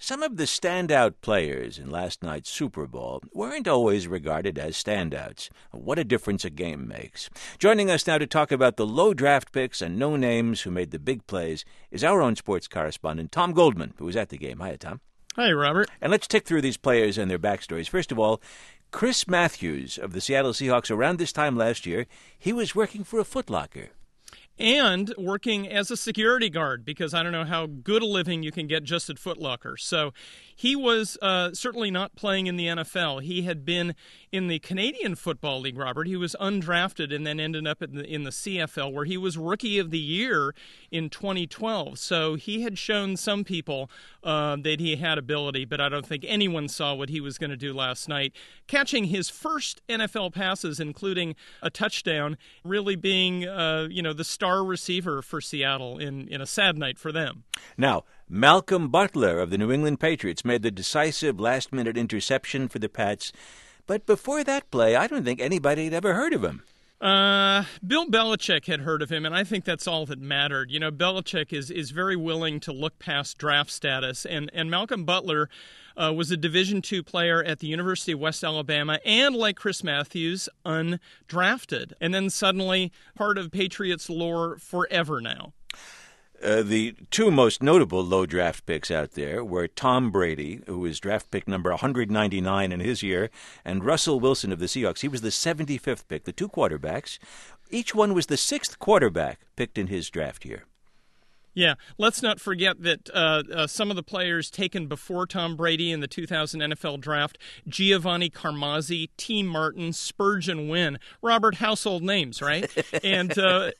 some of the standout players in last night's Super Bowl weren't always regarded as standouts. What a difference a game makes. Joining us now to talk about the low draft picks and no names who made the big plays is our own sports correspondent, Tom Goldman, who was at the game. Hiya, Tom. Hi, Robert. And let's tick through these players and their backstories. First of all, Chris Matthews of the Seattle Seahawks, around this time last year, he was working for a Foot Locker. And working as a security guard, because I don't know how good a living you can get just at Foot Locker. So he was certainly not playing in the NFL. He had been in the Canadian Football League, Robert. He was undrafted and then ended up in the CFL, where he was Rookie of the Year in 2012. So he had shown some people that he had ability, but I don't think anyone saw what he was going to do last night, catching his first NFL passes, including a touchdown, really being the star receiver for Seattle in a sad night for them. Now, Malcolm Butler of the New England Patriots made the decisive last-minute interception for the Pats. But before that play, I don't think anybody had ever heard of him. Bill Belichick had heard of him, and I think that's all that mattered. You know, Belichick is very willing to look past draft status, and Malcolm Butler was a Division II player at the University of West Alabama, and like Chris Matthews, undrafted. And then suddenly part of Patriots lore forever now. The two most notable low draft picks out there were Tom Brady, who was draft pick number 199 in his year, and Russell Wilson of the Seahawks. He was the 75th pick, the two quarterbacks. Each one was the sixth quarterback picked in his draft year. Yeah, let's not forget that some of the players taken before Tom Brady in the 2000 NFL Draft, Giovanni Carmazzi, T. Martin, Spurgeon Wynn, Robert, household names, right? and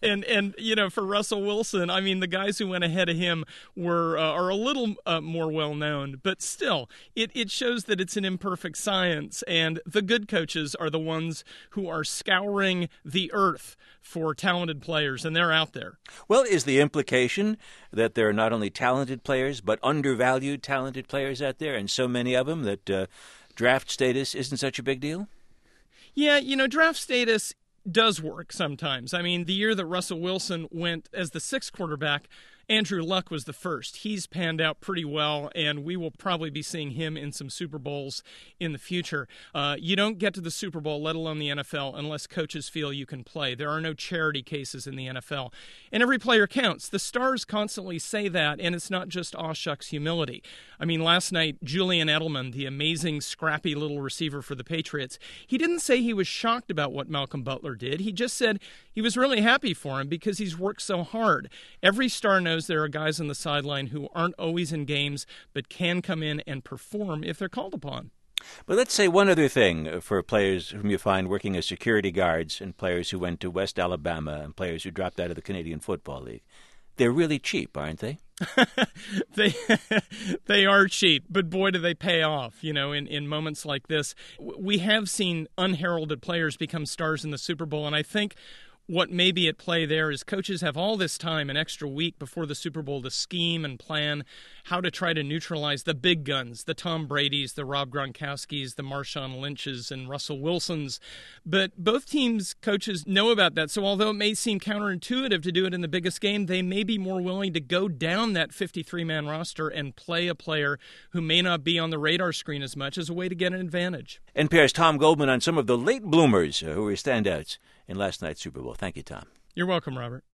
for Russell Wilson, I mean, the guys who went ahead of him are a little more well-known, but still, it shows that it's an imperfect science, and the good coaches are the ones who are scouring the earth for talented players, and they're out there. Well, is the implication that there are not only talented players, but undervalued talented players out there, and so many of them that draft status isn't such a big deal? Yeah, draft status does work sometimes. I mean, the year that Russell Wilson went as the sixth quarterback, Andrew Luck was the first. He's panned out pretty well, and we will probably be seeing him in some Super Bowls in the future. You don't get to the Super Bowl, let alone the NFL, unless coaches feel you can play. There are no charity cases in the NFL. And every player counts. The stars constantly say that, and it's not just aw shucks humility. I mean, last night, Julian Edelman, the amazing, scrappy little receiver for the Patriots, he didn't say he was shocked about what Malcolm Butler did. He just said he was really happy for him because he's worked so hard. Every star knows there are guys on the sideline who aren't always in games but can come in and perform if they're called upon. But let's say one other thing for players whom you find working as security guards and players who went to West Alabama and players who dropped out of the Canadian Football League. They're really cheap, aren't they? They are cheap, but boy, do they pay off, in moments like this. We have seen unheralded players become stars in the Super Bowl, and I think what may be at play there is coaches have all this time, an extra week before the Super Bowl, to scheme and plan how to try to neutralize the big guns, the Tom Bradys, the Rob Gronkowskis, the Marshawn Lynches, and Russell Wilsons. But both teams' coaches know about that, so although it may seem counterintuitive to do it in the biggest game, they may be more willing to go down that 53-man roster and play a player who may not be on the radar screen as much as a way to get an advantage. NPR's Tom Goldman on some of the late bloomers who were standouts in last night's Super Bowl. Thank you, Tom. You're welcome, Robert.